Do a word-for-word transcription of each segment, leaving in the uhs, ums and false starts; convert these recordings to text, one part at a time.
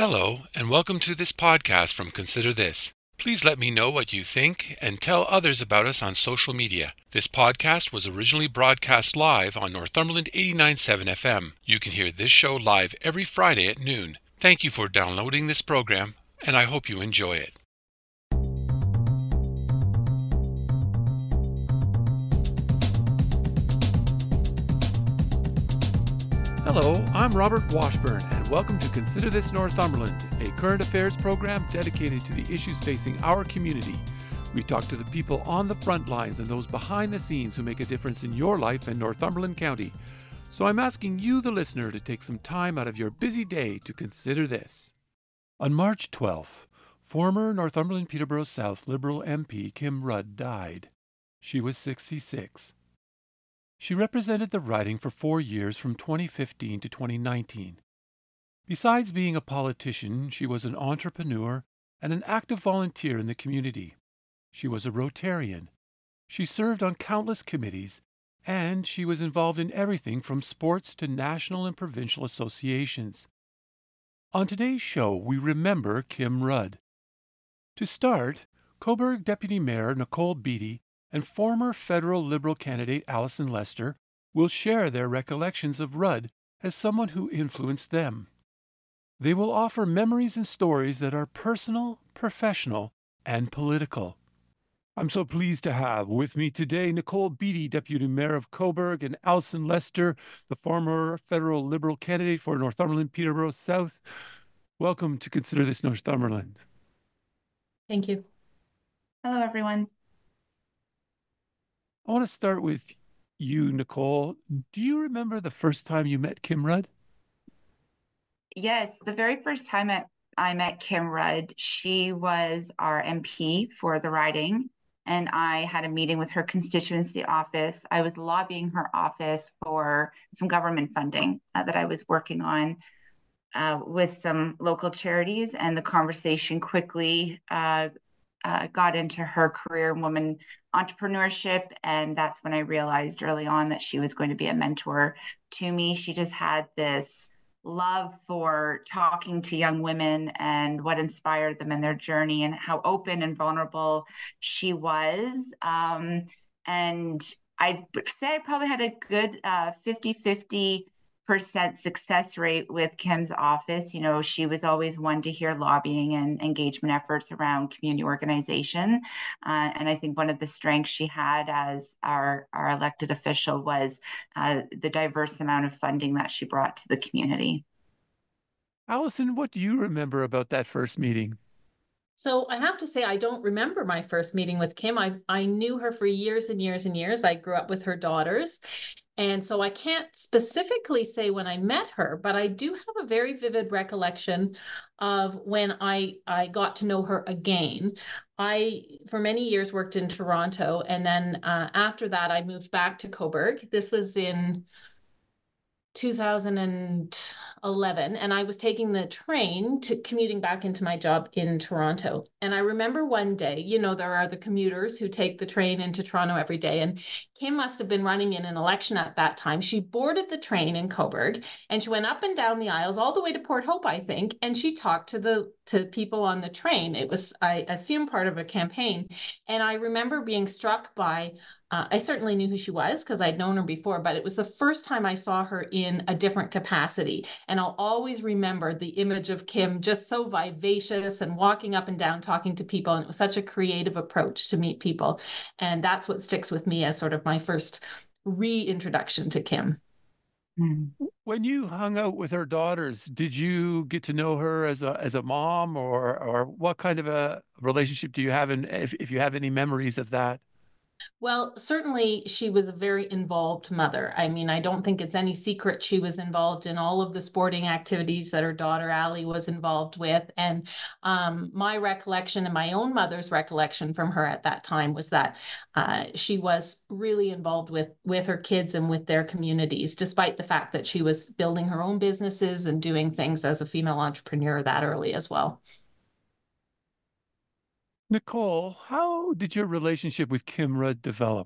Hello, and welcome to this podcast from Consider This. Please let me know what you think and tell others about us on social media. This podcast was originally broadcast live on Northumberland eighty-nine point seven F M. You can hear this show live every Friday at noon. Thank you for downloading this program, and I hope you enjoy it. Hello, I'm Robert Washburn, and welcome to Consider This Northumberland, a current affairs program dedicated to the issues facing our community. We talk to the people on the front lines and those behind the scenes who make a difference in your life in Northumberland County. So I'm asking you, the listener, to take some time out of your busy day to consider this. On March twelfth, former Northumberland Peterborough South Liberal M P Kim Rudd died. She was sixty-six. She represented the riding for four years from twenty fifteen to twenty nineteen. Besides being a politician, she was an entrepreneur and an active volunteer in the community. She was a Rotarian. She served on countless committees, and she was involved in everything from sports to national and provincial associations. On today's show, we remember Kim Rudd. To start, Cobourg Deputy Mayor Nicole Beattie and former federal Liberal candidate Alison Lester will share their recollections of Rudd as someone who influenced them. They will offer memories and stories that are personal, professional, and political. I'm so pleased to have with me today Nicole Beattie, Deputy Mayor of Cobourg, and Alison Lester, the former federal Liberal candidate for Northumberland Peterborough South. Welcome to Consider This Northumberland. Thank you. Hello, everyone. I want to start with you, Nicole. Do you remember the first time you met Kim Rudd? Yes, the very first time I, I met Kim Rudd, she was our M P for the riding, and I had a meeting with her constituency office. I was lobbying her office for some government funding uh, that I was working on uh, with some local charities, and the conversation quickly uh, uh, got into her career in women entrepreneurship, and that's when I realized early on that she was going to be a mentor to me. She just had this love for talking to young women and what inspired them in their journey and how open and vulnerable she was. Um, and I'd say I probably had a good uh, fifty-fifty percent success rate with Kim's office. You know, she was always one to hear lobbying and engagement efforts around community organization. Uh, and I think one of the strengths she had as our, our elected official was uh, the diverse amount of funding that she brought to the community. Alison, what do you remember about that first meeting? So I have to say, I don't remember my first meeting with Kim. I I knew her for years and years and years. I grew up with her daughters. And so I can't specifically say when I met her, but I do have a very vivid recollection of when I, I got to know her again. I, for many years, worked in Toronto. And then uh, after that, I moved back to Cobourg. This was in two thousand eleven, and I was taking the train to commuting back into my job in Toronto. And I remember one day, you know, there are the commuters who take the train into Toronto every day, and Kim must have been running in an election at that time. She boarded the train in Cobourg, and she went up and down the aisles all the way to Port Hope, I think, and she talked to the to people on the train. It was, I assume, part of a campaign. And I remember being struck by Uh, I certainly knew who she was because I'd known her before, but it was the first time I saw her in a different capacity. And I'll always remember the image of Kim just so vivacious and walking up and down, talking to people. And it was such a creative approach to meet people. And that's what sticks with me as sort of my first reintroduction to Kim. When you hung out with her daughters, did you get to know her as a as a mom, or or what kind of a relationship do you have, and if, if you have any memories of that? Well, certainly she was a very involved mother. I mean, I don't think it's any secret she was involved in all of the sporting activities that her daughter Allie was involved with. And um, my recollection and my own mother's recollection from her at that time was that uh, she was really involved with, with her kids and with their communities, despite the fact that she was building her own businesses and doing things as a female entrepreneur that early as well. Nicole, how did your relationship with Kim Rudd develop?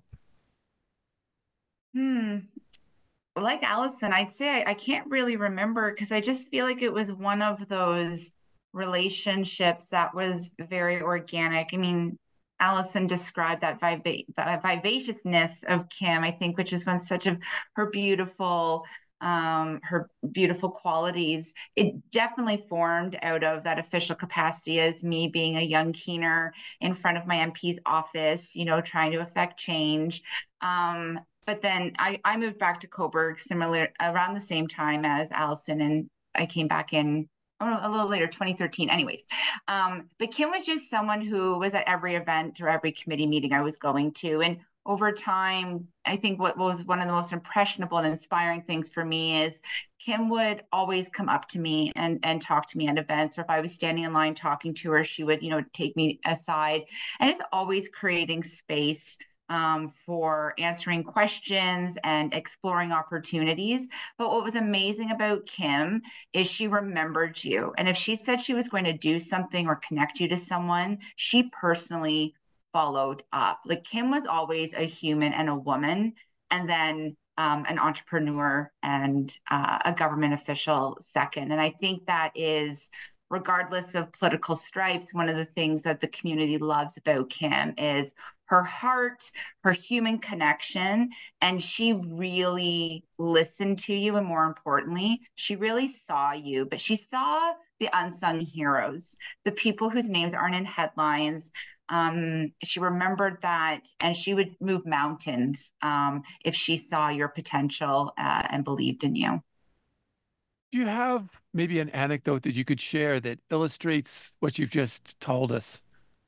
Hmm. Like Alison, I'd say I, I can't really remember because I just feel like it was one of those relationships that was very organic. I mean, Allison described that viva- the vivaciousness of Kim, I think, which is one such of her beautiful um, her beautiful qualities. It definitely formed out of that official capacity as me being a young keener in front of my M P's office, you know, trying to affect change. Um, but then I, I moved back to Cobourg similar around the same time as Allison, and I came back in oh, a little later, twenty thirteen. Anyways, um, but Kim was just someone who was at every event or every committee meeting I was going to, and over time, I think what was one of the most impressionable and inspiring things for me is Kim would always come up to me and, and talk to me at events, or if I was standing in line talking to her, she would, you know, take me aside. And it's always creating space um, for answering questions and exploring opportunities. But what was amazing about Kim is she remembered you. And if she said she was going to do something or connect you to someone, she personally followed up. Like Kim was always a human and a woman, and then um, an entrepreneur and uh, a government official second. And I think that is, regardless of political stripes, one of the things that the community loves about Kim is her heart, her human connection, and she really listened to you. And more importantly, she really saw you, but she saw the unsung heroes, the people whose names aren't in headlines. Um, she remembered that, and she would move mountains um, if she saw your potential uh, and believed in you. Do you have maybe an anecdote that you could share that illustrates what you've just told us?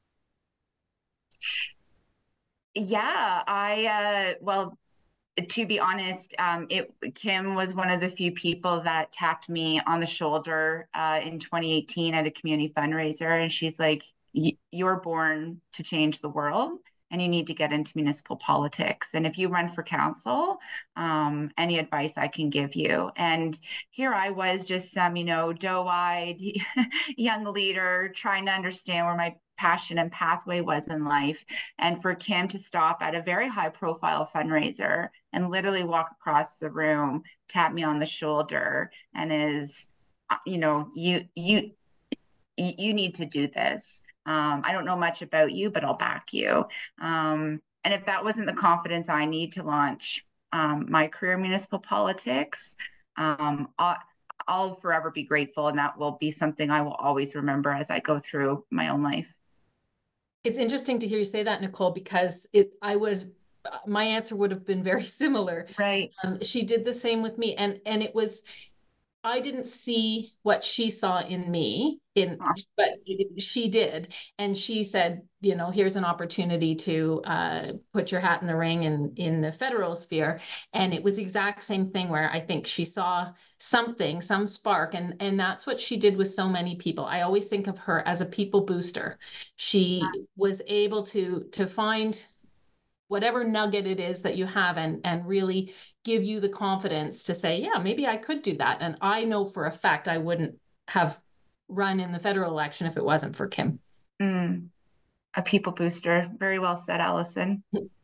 Yeah, I, uh, well, to be honest, um, it Kim was one of the few people that tapped me on the shoulder uh, in twenty eighteen at a community fundraiser. And she's like, you're born to change the world, and you need to get into municipal politics. And if you run for council, um, any advice I can give you. And here I was, just some, you know, doe-eyed young leader trying to understand where my passion and pathway was in life. And for Kim to stop at a very high profile fundraiser and literally walk across the room, tap me on the shoulder, and is, you know, you, you, you need to do this. Um, I don't know much about you, but I'll back you. Um, and if that wasn't the confidence I need to launch um, my career in municipal politics, um, I'll, I'll forever be grateful. And that will be something I will always remember as I go through my own life. It's interesting to hear you say that, Nicole, because it, I would, my answer would have been very similar. Right. Um, she did the same with me. And, and it was, I didn't see what she saw in me, in, but she did. And she said, you know, here's an opportunity to uh, put your hat in the ring in, in the federal sphere. And it was the exact same thing where I think she saw something, some spark. And, and that's what she did with so many people. I always think of her as a people booster. She was able to, to find whatever nugget it is that you have, and, and really give you the confidence to say, yeah, maybe I could do that. And I know for a fact I wouldn't have run in the federal election if it wasn't for Kim. Mm, a people booster. Very well said, Allison.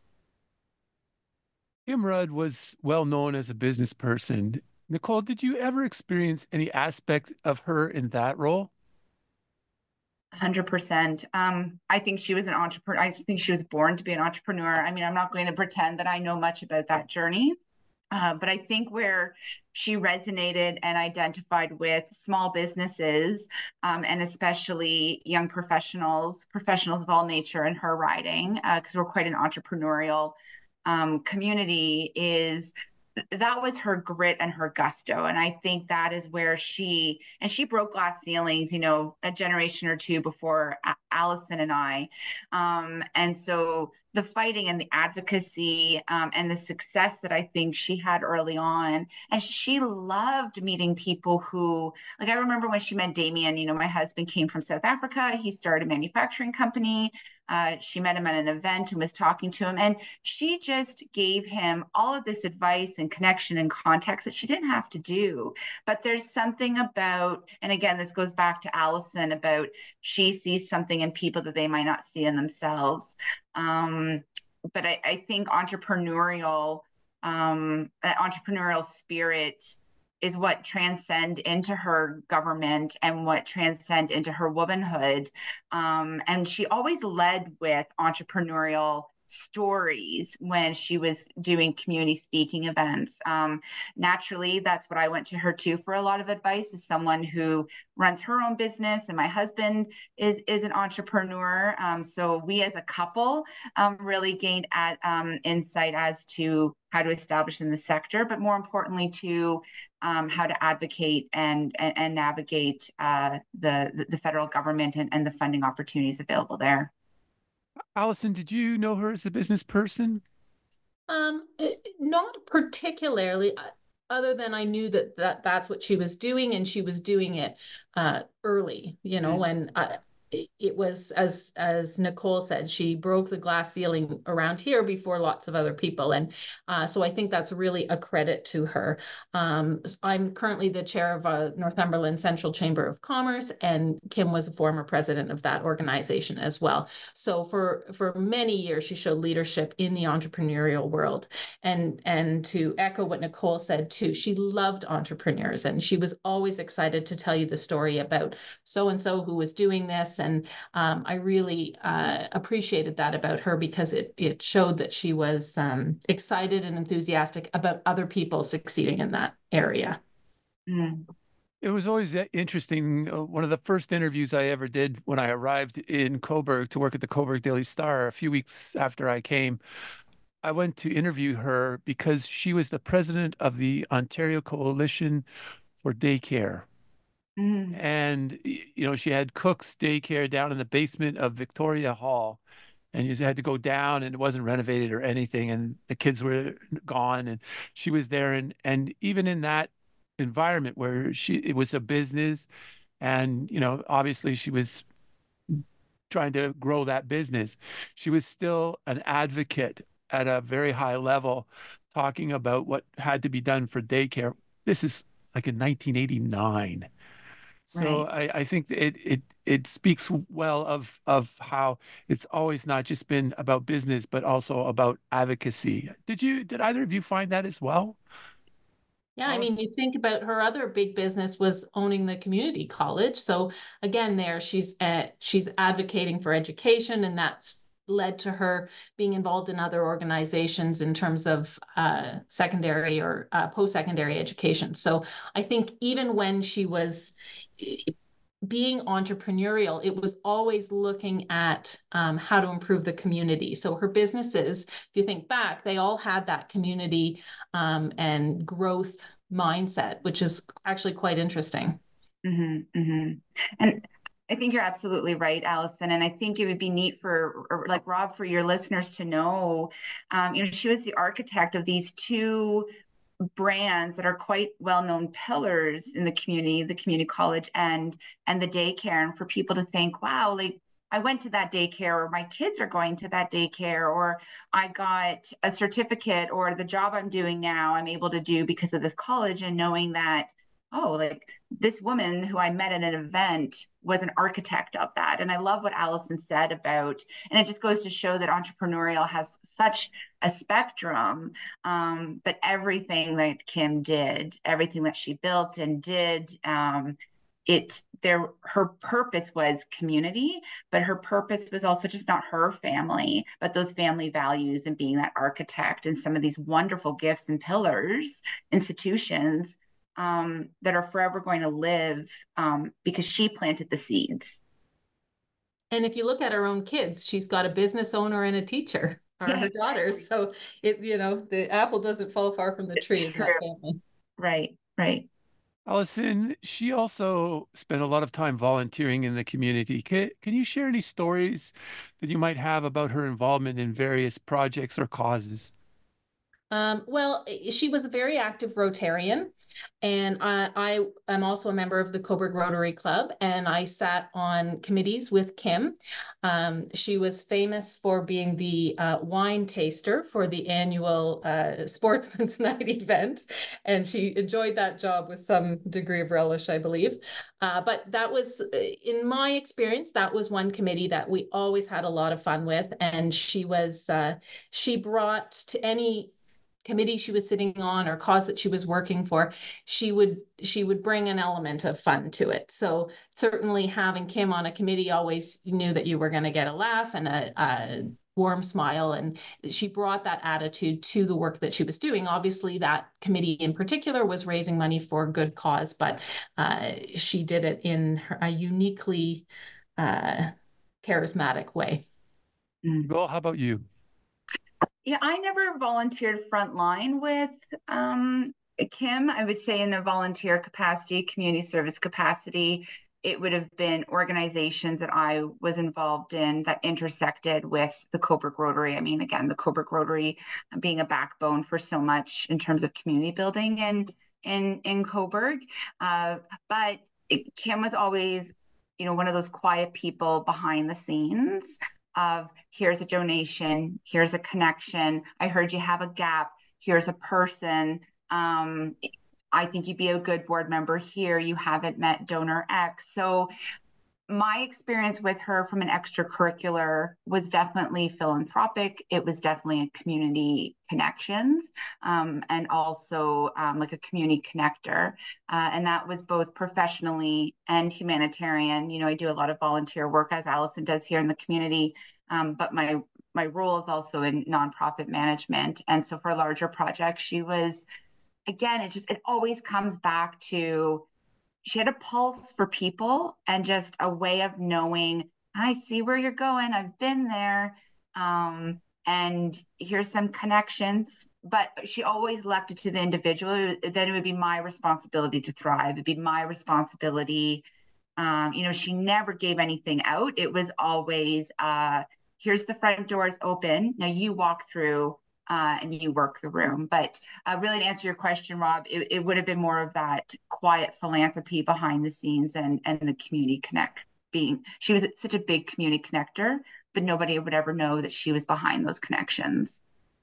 Kim Rudd was well known as a business person. Nicole, did you ever experience any aspect of her in that role? one hundred percent. Um, I think she was an entrepreneur. I think she was born to be an entrepreneur. I mean, I'm not going to pretend that I know much about that journey, uh, but I think where she resonated and identified with small businesses, um, and especially young professionals, professionals of all nature in her riding, because uh, we're quite an entrepreneurial um, community, is that was her grit and her gusto. And I think that is where she, and she broke glass ceilings, you know, a generation or two before Allison and I. Um, and so the fighting and the advocacy um, and the success that I think she had early on, and she loved meeting people who, like, I remember when she met Damien, you know, my husband came from South Africa. He started a manufacturing company. Uh, she met him at an event and was talking to him, and she just gave him all of this advice and connection and context that she didn't have to do. But there's something about, and again, this goes back to Allison, about she sees something in people that they might not see in themselves. Um, but I, I think entrepreneurial, um, entrepreneurial spirit is what transcend into her government and what transcend into her womanhood. Um, and she always led with entrepreneurial stories when she was doing community speaking events. Um, naturally, that's what I went to her to for a lot of advice, as someone who runs her own business, and my husband is is an entrepreneur. Um, so we as a couple um, really gained at, um, insight as to how to establish in the sector, but more importantly to um, how to advocate and and, and navigate uh, the the federal government and, and the funding opportunities available there. Allison, did you know her as a business person? Um, it- not particularly, uh, other than I knew that, that that's what she was doing, and she was doing it uh, early, you know, Mm. and uh, it, it was, as as Nicole said, she broke the glass ceiling around here before lots of other people. And uh, so I think that's really a credit to her. Um, s- I'm currently the chair of a Northumberland Central Chamber of Commerce, and Kim was a former president of that organization as well. So for for many years, she showed leadership in the entrepreneurial world. And and to echo what Nicole said too, she loved entrepreneurs, and she was always excited to tell you the story about so and so who was doing this. And um, I really uh, appreciated that about her, because it it showed that she was um, excited and enthusiastic about other people succeeding in that area. Mm. It was always uh, interesting. Uh, one of the first interviews I ever did when I arrived in Cobourg to work at the Cobourg Daily Star a few weeks after I came, I went to interview her because she was the president of the Ontario Coalition for Daycare. Mm. And, you know, she had Cook's Daycare down in the basement of Victoria Hall. And you had to go down, and it wasn't renovated or anything. And the kids were gone, and she was there. And, and even in that environment where she, it was a business, and, you know, obviously she was trying to grow that business, she was still an advocate at a very high level, talking about what had to be done for daycare. This is like in nineteen eighty-nine. So Right. I, I think it it it speaks well of of how it's always not just been about business, but also about advocacy. Did you did either of you find that as well? Yeah, I mean, Allison? you think about her other big business was owning the community college. So again, there she's uh, she's advocating for education, and that's led to her being involved in other organizations in terms of uh, secondary or uh, post-secondary education. So I think even when she was being entrepreneurial, it was always looking at um, how to improve the community. So her businesses, if you think back, they all had that community um, and growth mindset, which is actually quite interesting. Mm-hmm, mm-hmm. And I think you're absolutely right, Allison. And I think it would be neat for, or like Rob, for your listeners to know, um, you know, she was the architect of these two brands that are quite well-known pillars in the community, the community college and and the daycare. And for people to think, wow, like I went to that daycare, or my kids are going to that daycare, or I got a certificate, or the job I'm doing now I'm able to do because of this college, and knowing that, oh, like this woman who I met at an event was an architect of that. And I love what Allison said about, and it just goes to show that entrepreneurial has such a spectrum. Um, but everything that Kim did, everything that she built and did, um, it there her purpose was community, but her purpose was also just not her family, but those family values and being that architect and some of these wonderful gifts and pillars, institutions um, that are forever going to live um, because she planted the seeds. And if you look at her own kids, she's got a business owner and a teacher, are Yeah, her daughters. So it, you know, the apple doesn't fall far from the tree in true. that family. Right, right. Allison, she also spent a lot of time volunteering in the community. Can, can you share any stories that you might have about her involvement in various projects or causes? Um, well, she was a very active Rotarian, and I, I am also a member of the Cobourg Rotary Club, and I sat on committees with Kim. Um, she was famous for being the uh, wine taster for the annual uh, Sportsman's Night event, and she enjoyed that job with some degree of relish, I believe. Uh, but that was, in my experience, that was one committee that we always had a lot of fun with, and she was uh, she brought to any committee she was sitting on or cause that she was working for, she would she would bring an element of fun to it. So certainly having Kim on a committee, always knew that you were going to get a laugh and a, a warm smile, and she brought that attitude to the work that she was doing. Obviously, that committee in particular was raising money for a good cause, but uh, she did it in a uniquely uh, charismatic way. Well, how about you? Yeah, I never volunteered frontline with um, Kim. I would say in a volunteer capacity, community service capacity, it would have been organizations that I was involved in that intersected with the Cobourg Rotary. I mean, again, the Cobourg Rotary being a backbone for so much in terms of community building in in in Cobourg. Uh, but it, Kim was always, you know, one of those quiet people behind the scenes of here's a donation, here's a connection. I heard you have a gap. Here's a person. Um, I think you'd be a good board member here. You haven't met donor X. So my experience with her from an extracurricular was definitely philanthropic. It was definitely a community connections um, and also um, like a community connector. Uh, and that was both professionally and humanitarian. You know, I do a lot of volunteer work, as Allison does here in the community, um, but my my role is also in nonprofit management. And so for larger projects, she was, again, it just, it always comes back to, she had a pulse for people and just a way of knowing, I see where you're going. I've been there. Um, and here's some connections, but she always left it to the individual. Then it would be my responsibility to thrive. It'd be my responsibility. Um, you know, she never gave anything out. It was always, uh, here's the front doors open. Now you walk through Uh, and you work the room. But uh, really, to answer your question, Rob, it, it would have been more of that quiet philanthropy behind the scenes and and the community connect being. She was such a big community connector, but nobody would ever know that she was behind those connections.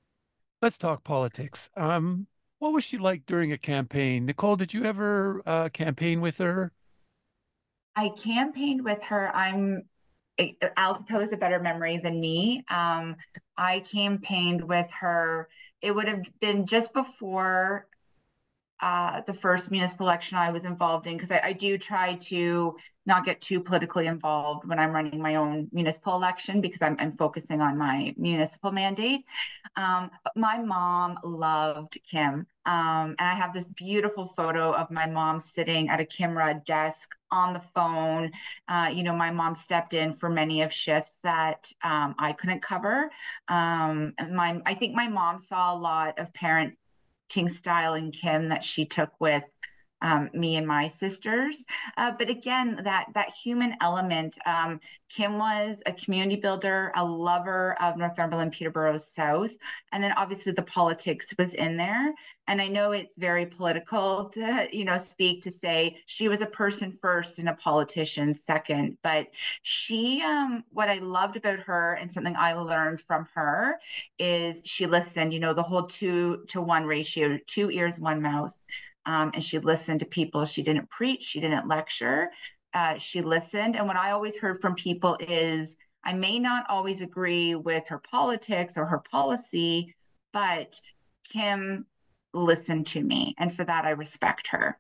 Let's talk politics. Um, what was she like during a campaign? Nicole, did you ever uh, campaign with her? I campaigned with her. I'm Al's has a better memory than me. Um, I campaigned with her. It would have been just before uh, the first municipal election I was involved in, because I, I do try to not get too politically involved when I'm running my own municipal election, because I'm, I'm focusing on my municipal mandate. Um, but my mom loved Kim. Um, and I have this beautiful photo of my mom sitting at a Kim Rudd desk on the phone. Uh, you know, my mom stepped in for many of shifts that um, I couldn't cover. Um, and my, I think my mom saw a lot of parent style in Kim that she took with um, me and my sisters. Uh, but again, that that human element, um, Kim was a community builder, a lover of Northumberland, Peterborough South. And then obviously the politics was in there. And I know it's very political to, you know, speak to say she was a person first and a politician second. But she, um, what I loved about her and something I learned from her is she listened, you know, the whole two to one ratio, two ears, one mouth. Um, and she listened to people. She didn't preach. She didn't lecture. Uh, she listened. And what I always heard from people is, I may not always agree with her politics or her policy, but Kim listened to me. And for that, I respect her.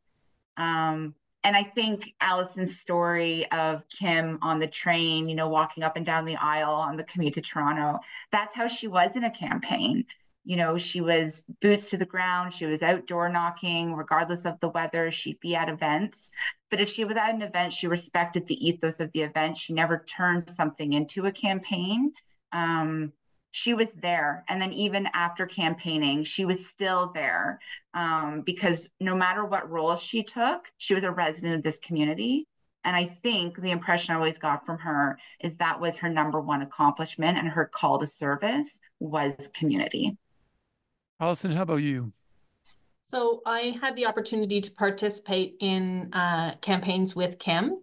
Um, and I think Allison's story of Kim on the train, you know, walking up and down the aisle on the commute to Toronto, that's how she was in a campaign. You know, she was boots to the ground. She was outdoor knocking, regardless of the weather. She'd be at events. But if she was at an event, she respected the ethos of the event. She never turned something into a campaign. Um, she was there. And then even after campaigning, she was still there um, because no matter what role she took, she was a resident of this community. And I think the impression I always got from her is that was her number one accomplishment, and her call to service was community. Allison, how about you? So I had the opportunity to participate in uh, campaigns with Kim,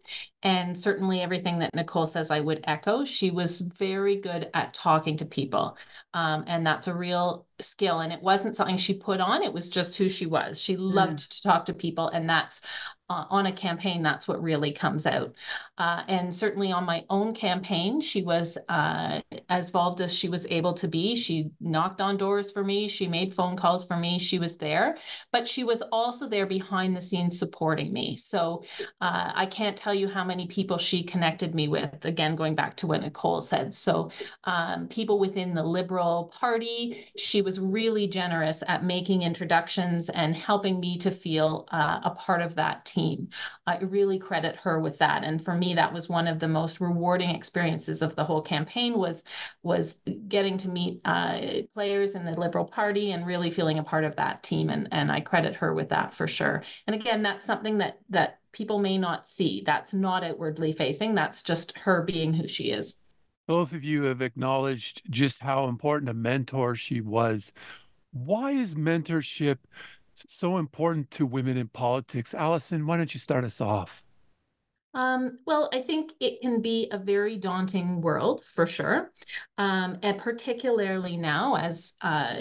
And certainly everything that Nicole says, I would echo. She was very good at talking to people. Um, and that's a real skill. And it wasn't something she put on, it was just who she was. She loved mm. to talk to people. And that's uh, on a campaign, that's what really comes out. Uh, and certainly on my own campaign, she was uh, as involved as she was able to be. She knocked on doors for me. She made phone calls for me. She was there, but she was also there behind the scenes supporting me. So uh, I can't tell you how many people she connected me with, again, going back to what Nicole said. So um, people within the Liberal Party, she was really generous at making introductions and helping me to feel uh, a part of that team. I really credit her with that. And for me, that was one of the most rewarding experiences of the whole campaign was, was getting to meet uh, players in the Liberal Party and really feeling a part of that team. And, and I credit her with that for sure. And again, that's something that, that people may not see. That's not outwardly facing. That's just her being who she is. Both of you have acknowledged just how important a mentor she was. Why is mentorship so important to women in politics? Allison, why don't you start us off? Um, well, I think it can be a very daunting world for sure. Um, and particularly now as uh,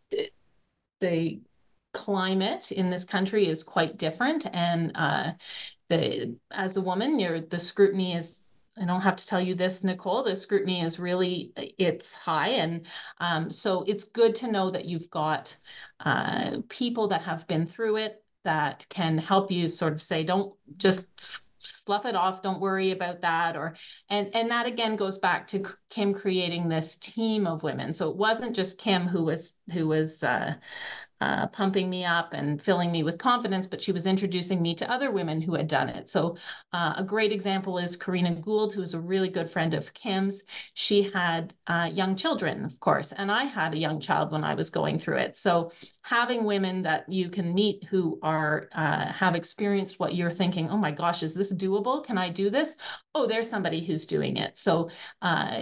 the climate in this country is quite different. And uh, the as a woman, you're, the scrutiny is, I don't have to tell you this, Nicole, the scrutiny is really, it's high. And um, so it's good to know that you've got uh, people that have been through it that can help you sort of say, don't just slough it off, don't worry about that. Or and and that again goes back to Kim creating this team of women. So it wasn't just Kim who was who was uh, Uh, pumping me up and filling me with confidence, but she was introducing me to other women who had done it. So uh, a great example is Karina Gould, who's a really good friend of Kim's. She had uh, young children, of course, and I had a young child when I was going through it. So having women that you can meet who are uh, have experienced what you're thinking, oh my gosh, is this doable? Can I do this? Oh, there's somebody who's doing it. So uh,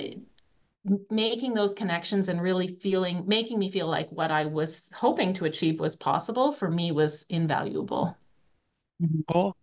making those connections and really feeling, making me feel like what I was hoping to achieve was possible for me was invaluable. Cool.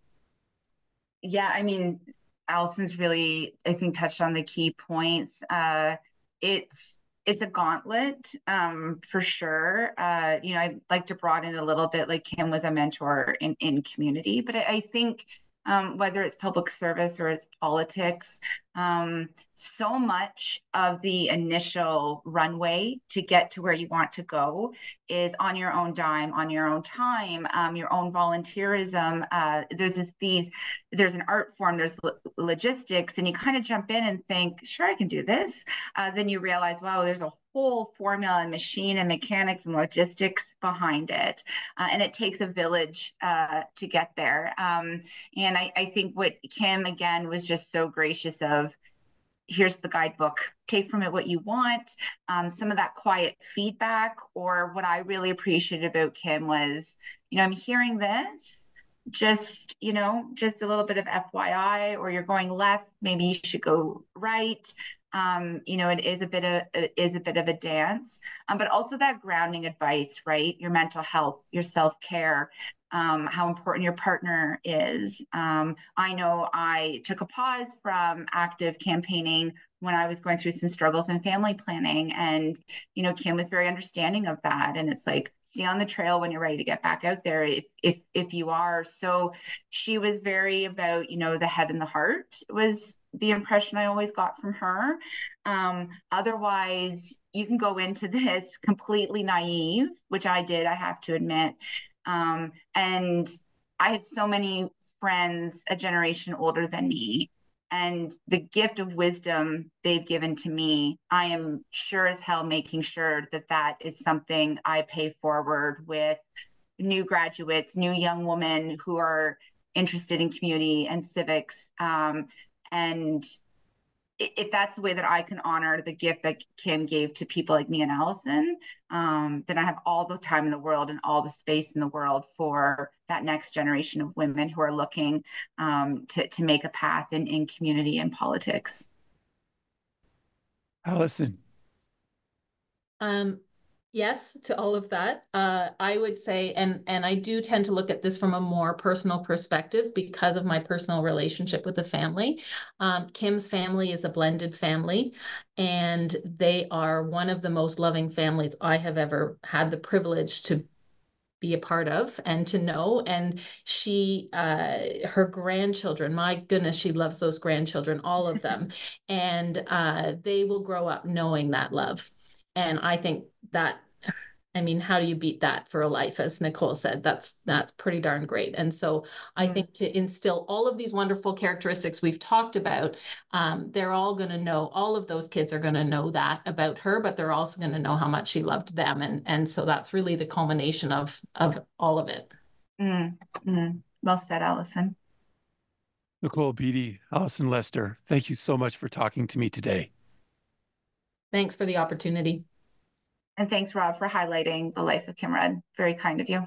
Yeah, I mean, Allison's really, I think, touched on the key points. Uh, it's it's a gauntlet um, for sure. Uh, you know, I'd like to broaden it a little bit. Like Kim was a mentor in in community, but I, I think. Um, whether it's public service or it's politics, um, so much of the initial runway to get to where you want to go is on your own dime, on your own time, um, your own volunteerism. Uh, there's this, these, there's an art form, there's lo- logistics, and you kind of jump in and think, sure, I can do this. Uh, then you realize, wow, there's a whole formula and machine and mechanics and logistics behind it. Uh, and it takes a village uh, to get there. Um, and I, I think what Kim, again, was just so gracious of, here's the guidebook, take from it what you want. Um, some of that quiet feedback, or what I really appreciated about Kim was, you know, I'm hearing this, just, you know, just a little bit of F Y I, or you're going left, maybe you should go right. Um, you know, it is a bit of it is a bit of a dance, um, but also that grounding advice, right? Your mental health, your self-care, um, how important your partner is. Um, I know I took a pause from active campaigning when I was going through some struggles in family planning, and you know, Kim was very understanding of that. And it's like, see on the trail when you're ready to get back out there, if if if you are. So she was very about, you know, the head and the heart was the impression I always got from her. Um, otherwise, you can go into this completely naive, which I did, I have to admit. Um, and I have so many friends a generation older than me, and the gift of wisdom they've given to me, I am sure as hell making sure that that is something I pay forward with new graduates, new young women who are interested in community and civics. Um, and if that's the way that I can honor the gift that Kim gave to people like me and Allison, um, then I have all the time in the world and all the space in the world for that next generation of women who are looking um, to, to make a path in, in community and politics. Allison. Um, Yes, to all of that. Uh, I would say, and and I do tend to look at this from a more personal perspective because of my personal relationship with the family. Um, Kim's family is a blended family, and they are one of the most loving families I have ever had the privilege to be a part of and to know. And she, uh, her grandchildren, my goodness, she loves those grandchildren, all of them, and uh, they will grow up knowing that love. And I think that, I mean, how do you beat that for a life? As Nicole said, that's that's pretty darn great. And so I Mm. think to instill all of these wonderful characteristics we've talked about, um, they're all going to know, all of those kids are going to know that about her, but they're also going to know how much she loved them. And, and so that's really the culmination of, of all of it. Mm. Mm. Well said, Allison. Nicole Beattie, Allison Lester, thank you so much for talking to me today. Thanks for the opportunity. And thanks, Rob, for highlighting the life of Kim Rudd. Very kind of you.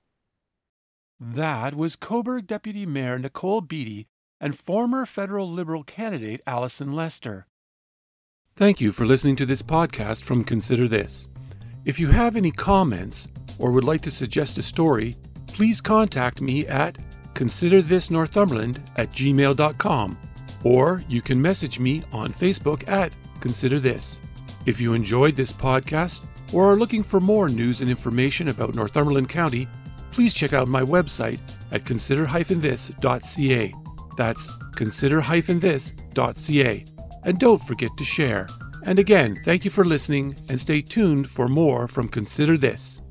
That was Cobourg Deputy Mayor Nicole Beattie and former federal Liberal candidate Allison Lester. Thank you for listening to this podcast from Consider This. If you have any comments or would like to suggest a story, please contact me at considerthisnorthumberland at gmail dot com, or you can message me on Facebook at Consider This. If you enjoyed this podcast or are looking for more news and information about Northumberland County, please check out my website at consider dash this dot c a. That's consider dash this dot c a. And don't forget to share. And again, thank you for listening and stay tuned for more from Consider This.